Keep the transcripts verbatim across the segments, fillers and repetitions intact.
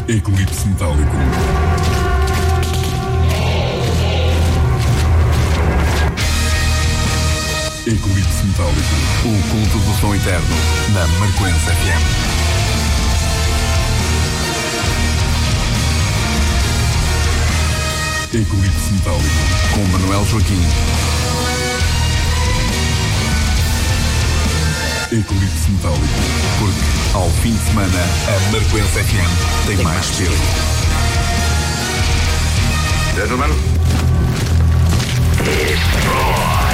Eclipse Metálico. Eclipse Metálico. O culto do som eterno na Marcoense F M. Eclipse Metálico com Manuel Joaquim. Eclipse Metálico, porque ao fim de semana a Marcoense F M tem, tem mais peso. Gentlemen, destroy.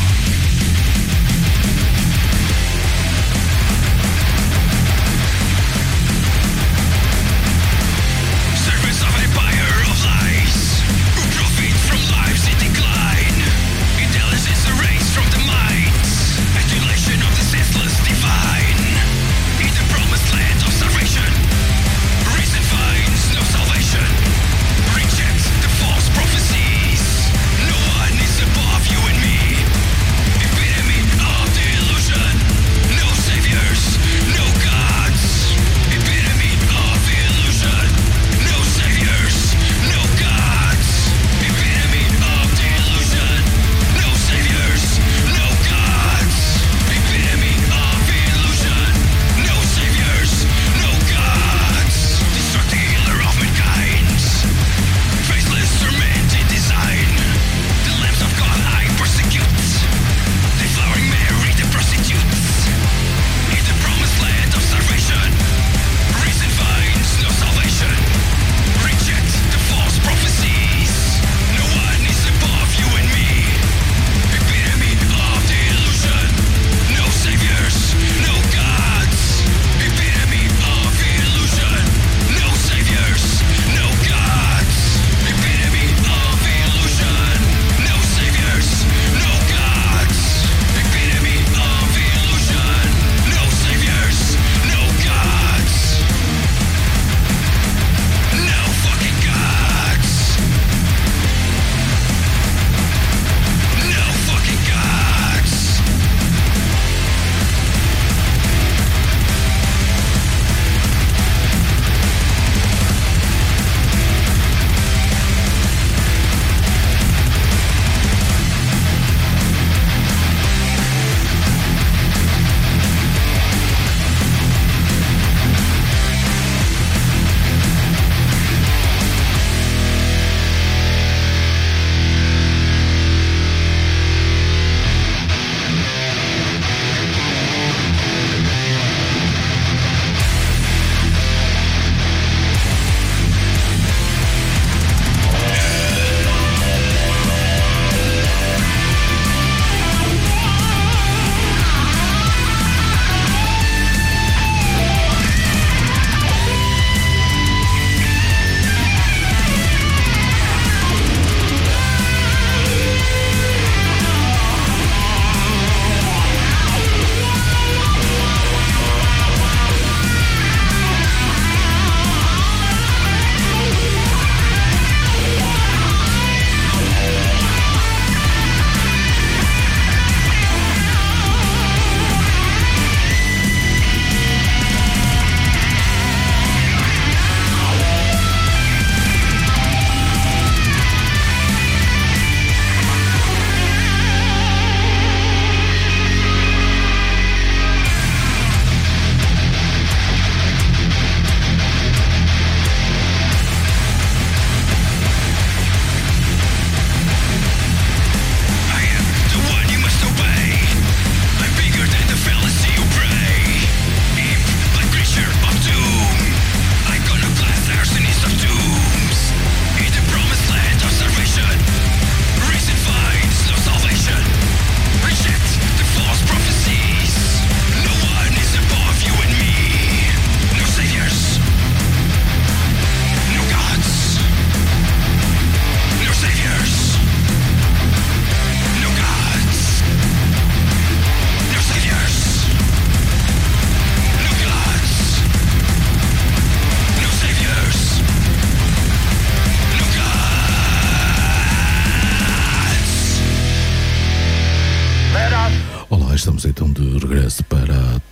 Service of empire of lies, who profit from lives in decline. Intelligence erased from the minds, adulation of the senseless divine. In the promised land of starvation, reason finds no salvation. Reject the false prophecies. No one is above you and me.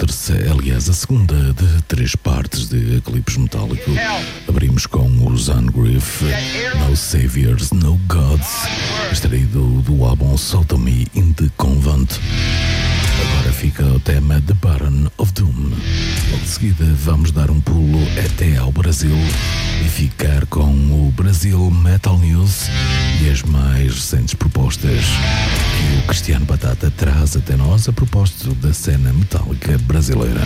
terceira, aliás, a segunda de três partes de Eclipse Metálico. Abrimos com os Ungriff, No Saviors, No Gods, extraído do álbum Sodomy in the Convent. Agora fica o tema The Baron of Doom. Logo de seguida vamos dar um pulo até ao Brasil e ficar com o Brasil Metal News e as mais recentes propostas que o Cristiano Batata traz até nós a propósito da cena metálica brasileira.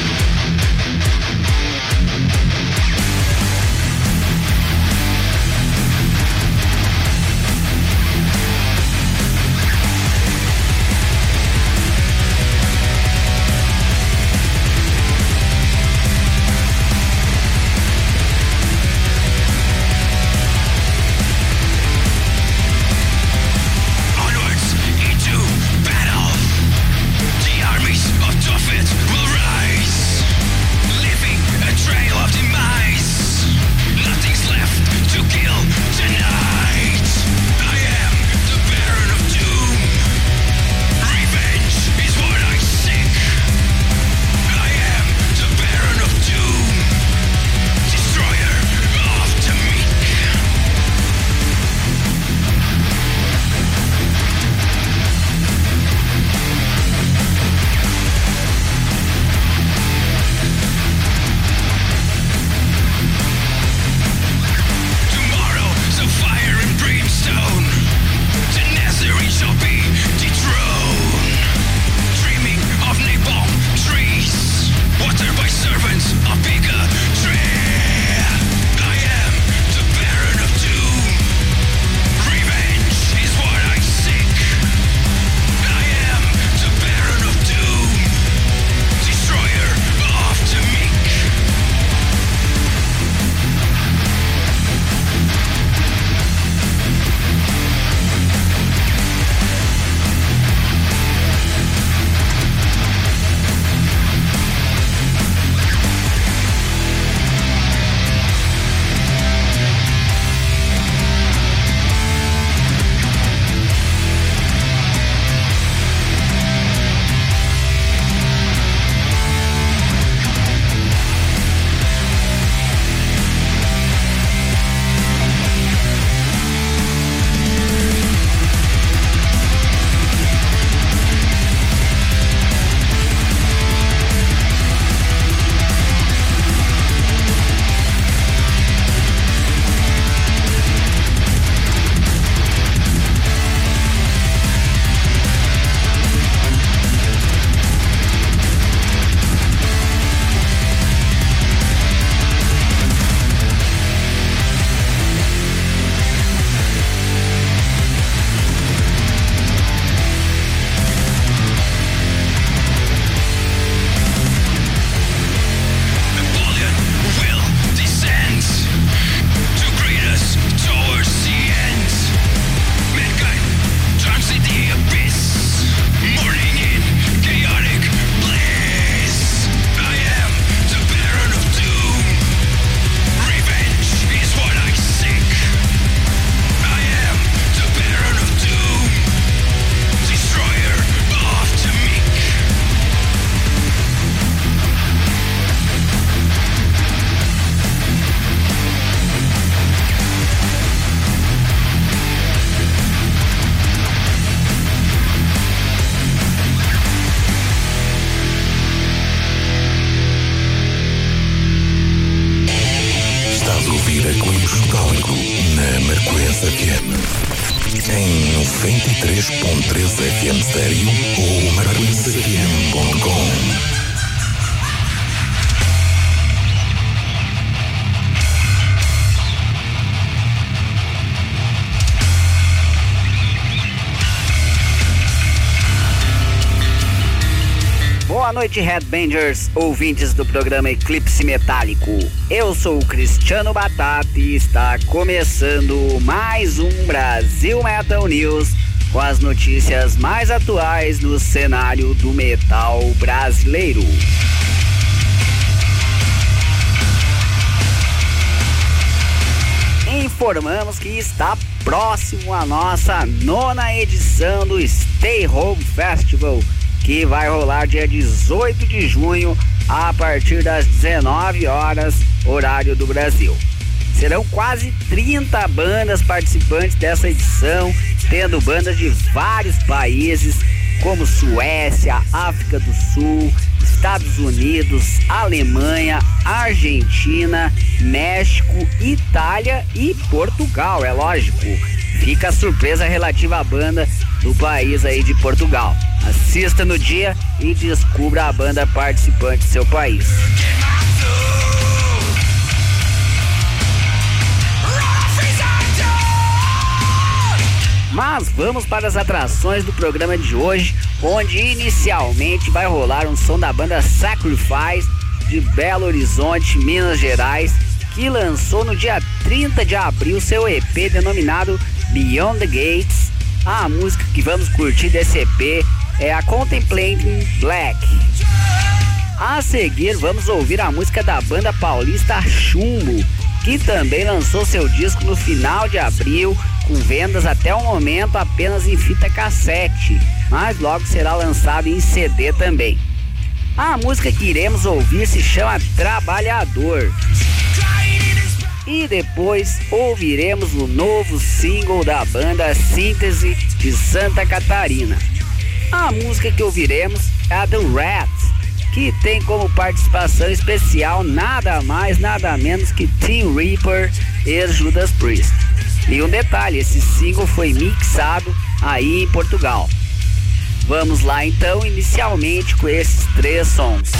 Em noventa e três ponto três F M Stereo ou marquense f m ponto com. Boa noite, Headbangers, ouvintes do programa Eclipse Metálico. Eu sou o Cristiano Batata e está começando mais um Brasil Metal News com as notícias mais atuais no cenário do metal brasileiro. Informamos que está próximo a nossa nona edição do Stay Home Festival, que vai rolar dia dezoito de junho a partir das dezenove horas, horário do Brasil. Serão quase trinta bandas participantes dessa edição, tendo bandas de vários países, como Suécia, África do Sul, Estados Unidos, Alemanha, Argentina, México, Itália e Portugal, é lógico. Fica a surpresa relativa à banda do país aí de Portugal. Assista no dia e descubra a banda participante do seu país. Mas vamos para as atrações do programa de hoje, onde inicialmente vai rolar um som da banda Sacrifice de Belo Horizonte, Minas Gerais, que lançou no dia trinta de abril seu E P denominado Beyond the Gates. A música que vamos curtir desse E P é a Contemplating Black. A seguir vamos ouvir a música da banda paulista Chumbo, que também lançou seu disco no final de abril, com vendas até o momento apenas em fita cassete, mas logo será lançado em C D também. A música que iremos ouvir se chama Trabalhador. E depois ouviremos o novo single da banda Síntese de Santa Catarina. A música que ouviremos é a The Rat, que tem como participação especial nada mais, nada menos que Tim Reaper e Judas Priest. E um detalhe, esse single foi mixado aí em Portugal. Vamos lá então, inicialmente com esses três sons.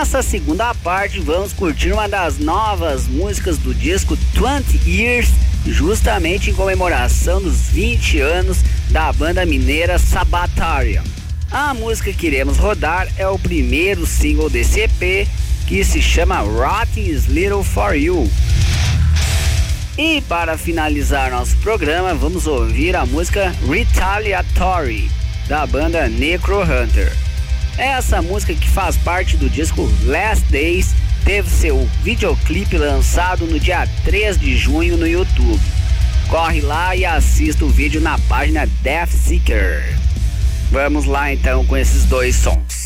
Nessa segunda parte, vamos curtir uma das novas músicas do disco vinte Years, justamente em comemoração dos vinte anos da banda mineira Sabatarian. A música que iremos rodar é o primeiro single desse E P, que se chama Rotting is Little for You. E para finalizar nosso programa, vamos ouvir a música Retaliatory, da banda Necro Hunter. Essa música, que faz parte do disco Last Days, teve seu videoclipe lançado no dia três de junho no YouTube. Corre lá e assista o vídeo na página Death Seeker. Vamos lá então com esses dois sons.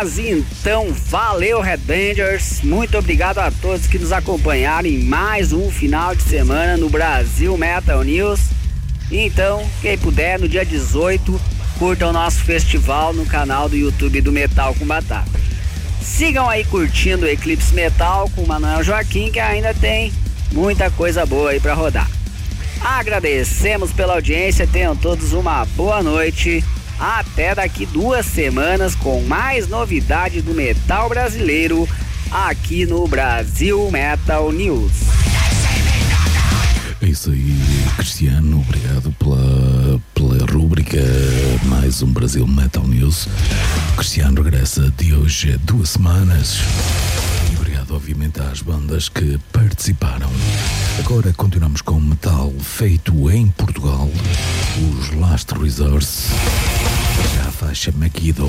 Mas então, valeu Headbangers, muito obrigado a todos que nos acompanharam em mais um final de semana no Brasil Metal News. Então, quem puder, no dia dezoito, curtam o nosso festival no canal do YouTube do Metal com Batata. Sigam aí curtindo o Eclipse Metal com o Manuel Joaquim, que ainda tem muita coisa boa aí pra rodar. Agradecemos pela audiência, tenham todos uma boa noite. Até daqui duas semanas com mais novidade do metal brasileiro aqui no Brasil Metal News. É isso aí, Cristiano, obrigado pela, pela rúbrica mais um Brasil Metal News. O Cristiano regressa de hoje a duas semanas. E obrigado, obviamente, às bandas que participaram. Agora continuamos com metal feito em Portugal, os Last Resource, já a faixa Makido.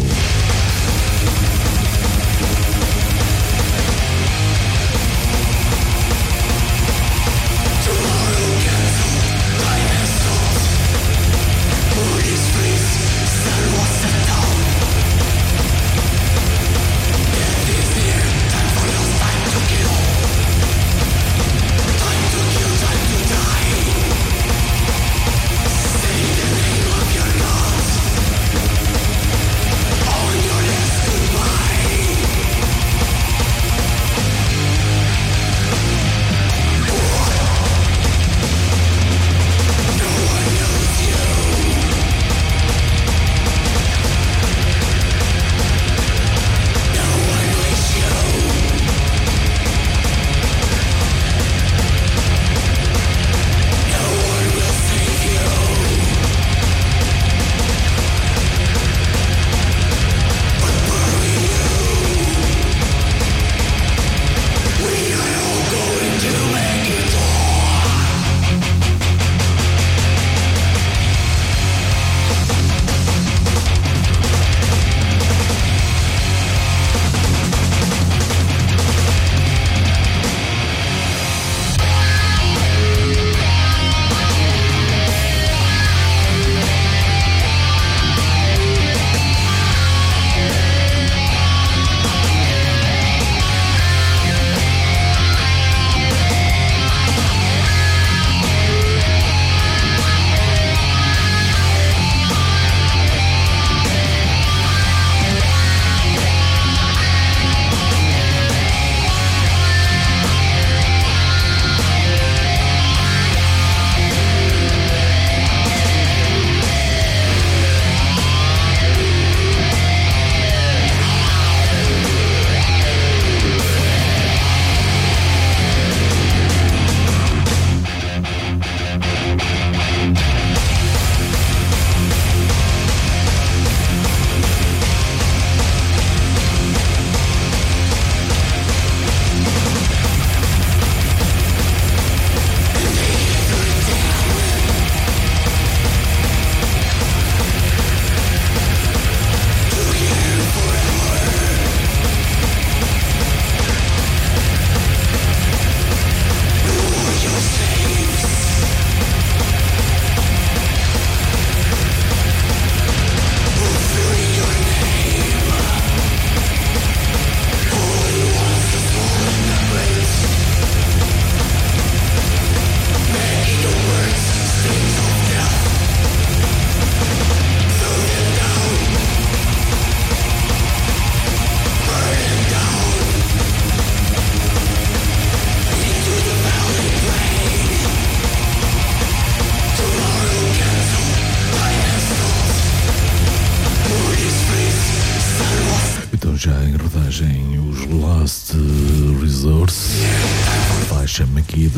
Makido,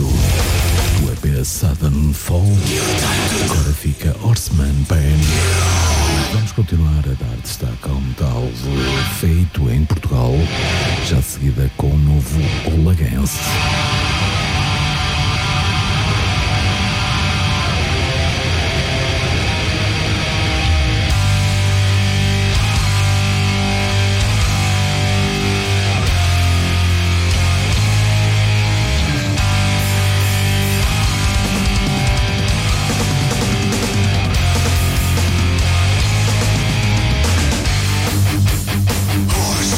do E P Southern Fall. Agora fica Horseman Pain. Vamos continuar a dar destaque ao metal feito em Portugal, já de seguida com o novo Olaguense. Horse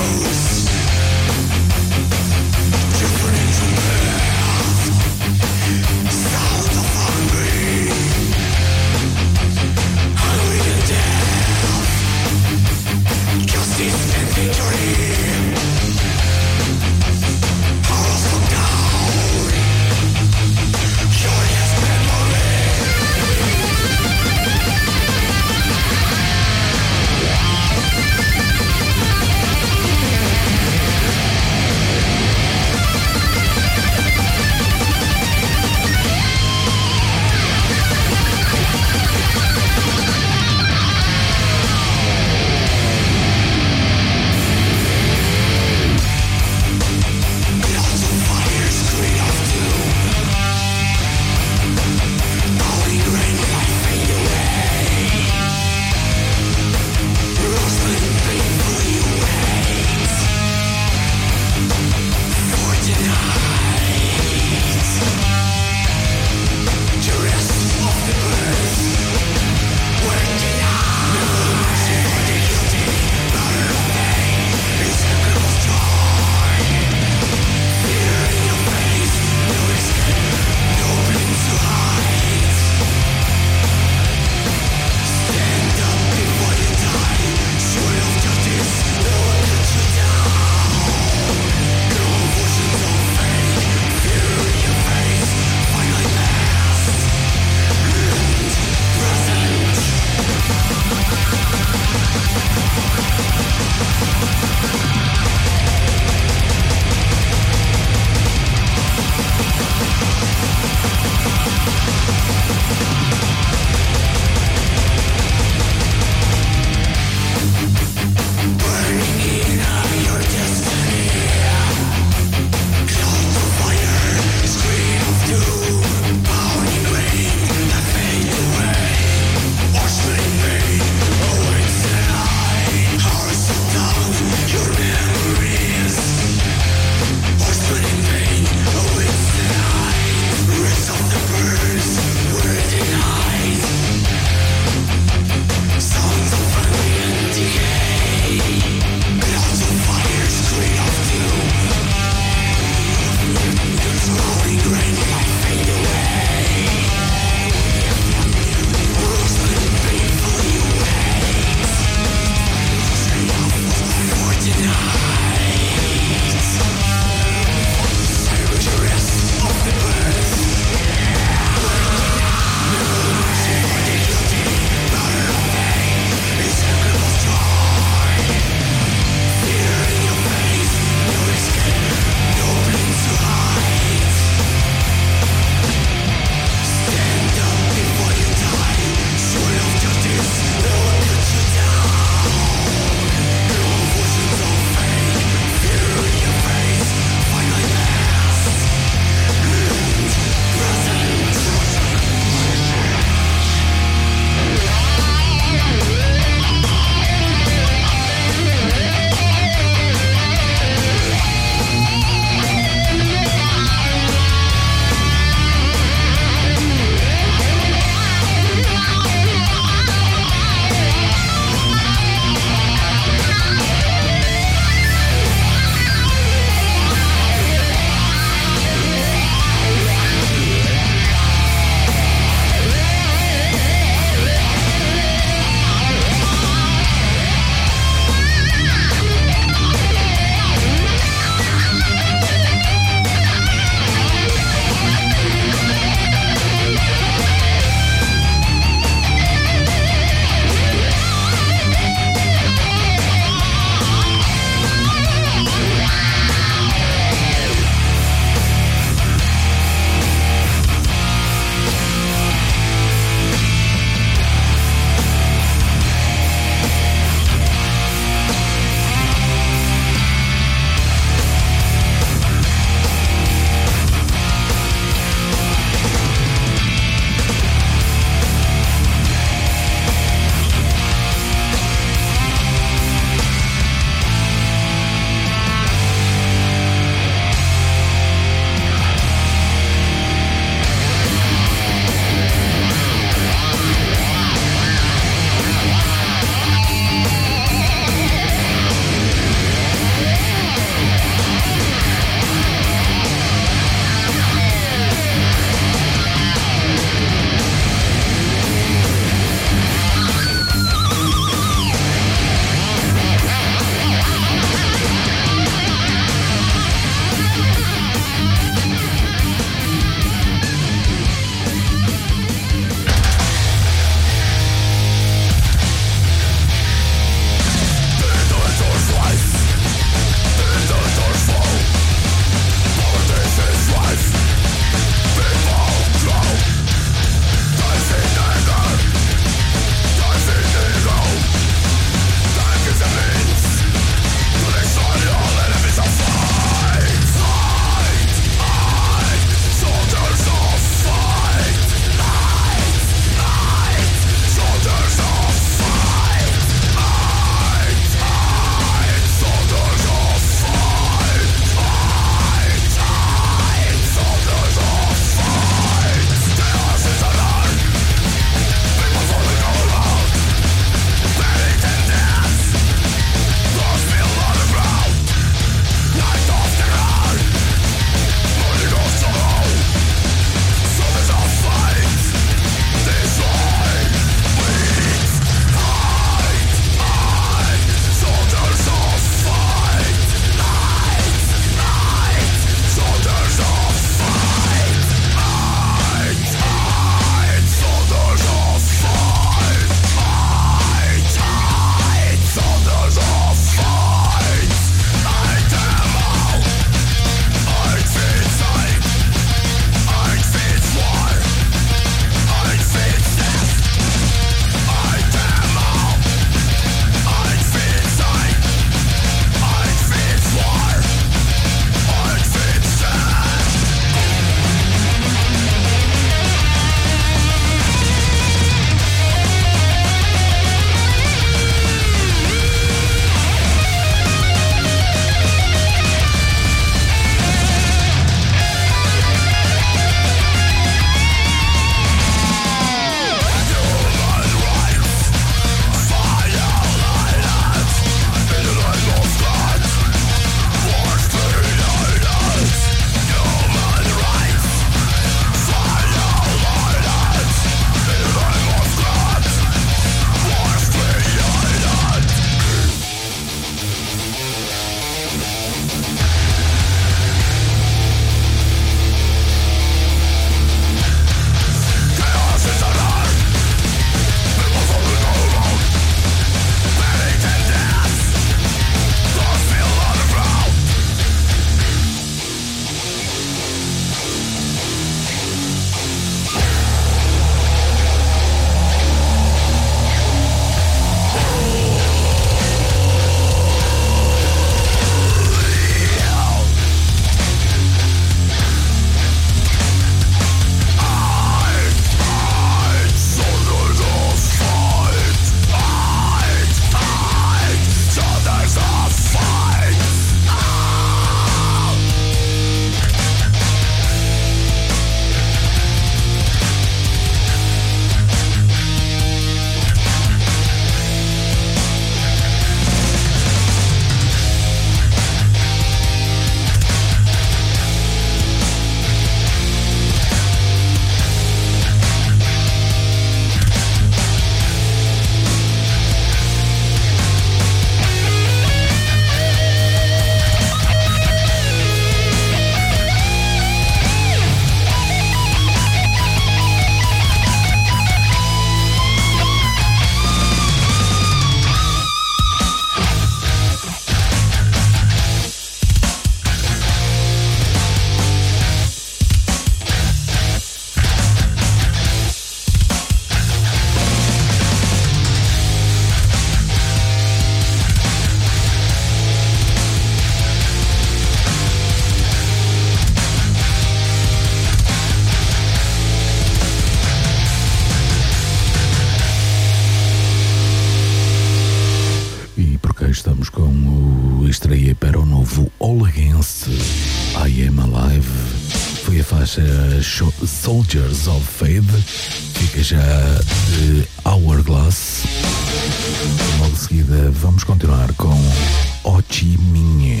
faixa Soldiers of Fade, fica já de Hourglass. Logo de seguida vamos continuar com Ho Chi Minh.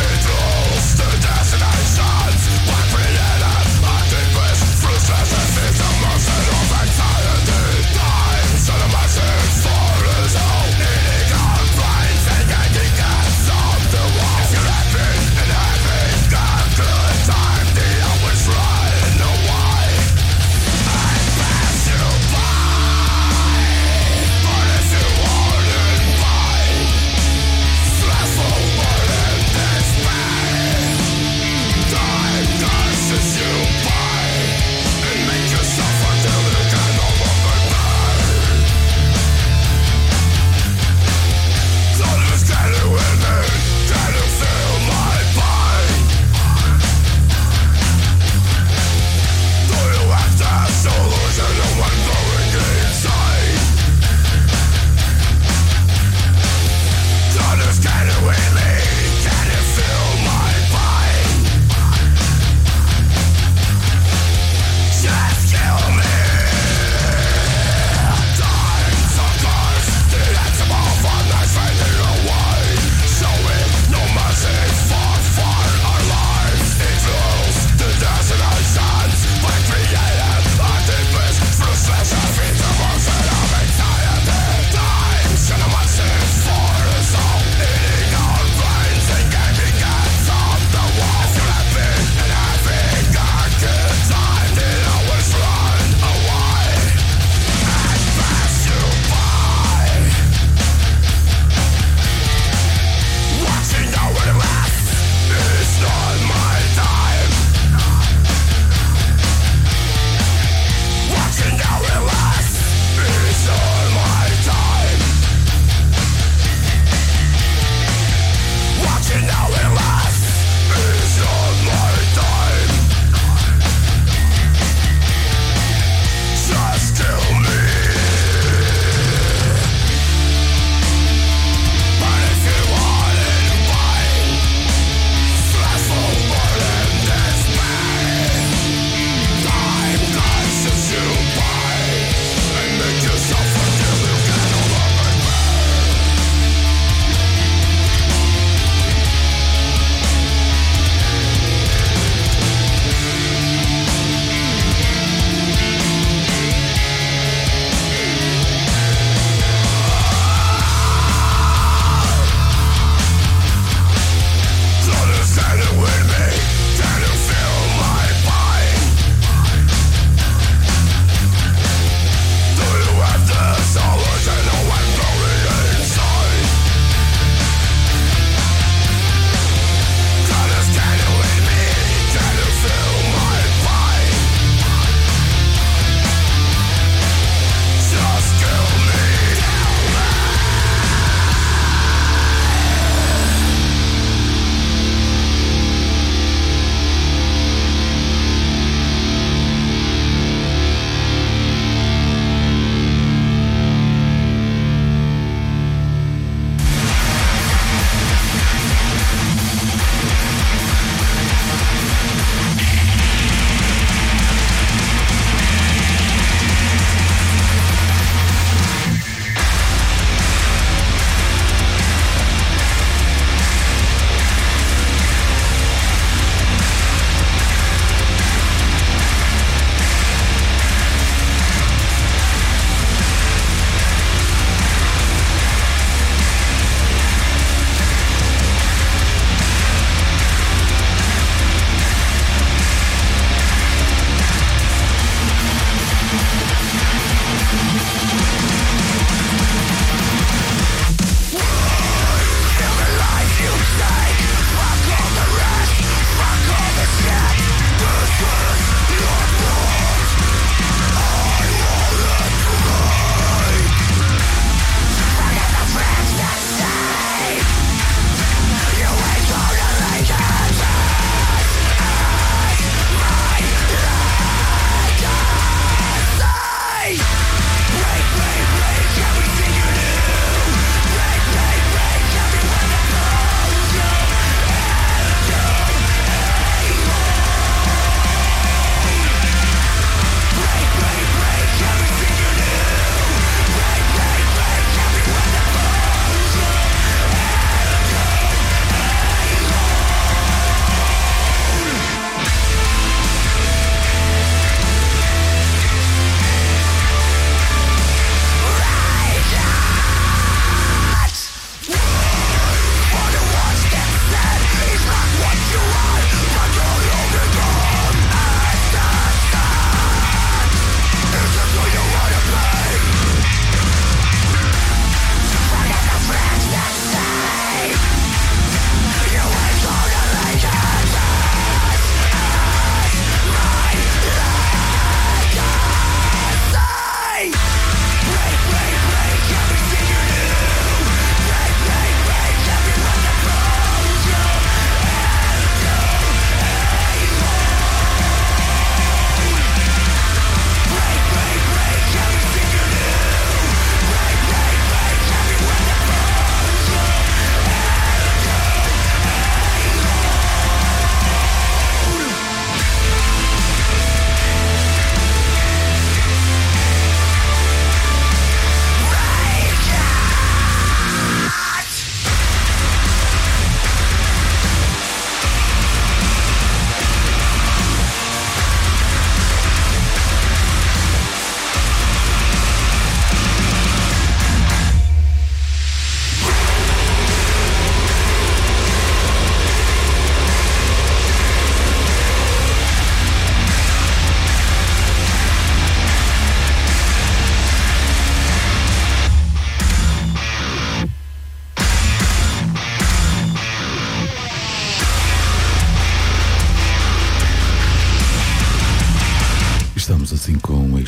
Frustration is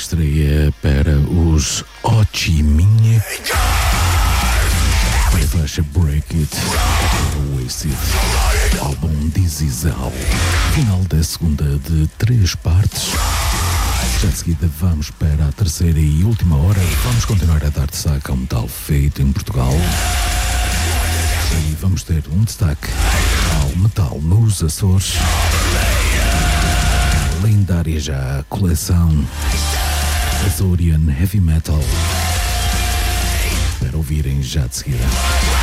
estreia para os Ho Chi Minh, para a faixa Break It, Wasted, álbum This Is Hell, final da segunda de três partes. Já de seguida vamos para a terceira e última hora. Vamos continuar a dar destaque ao metal feito em Portugal. E vamos ter um destaque ao metal nos Açores. Lendária já a coleção Azorian Heavy Metal, para ouvirem já de seguida.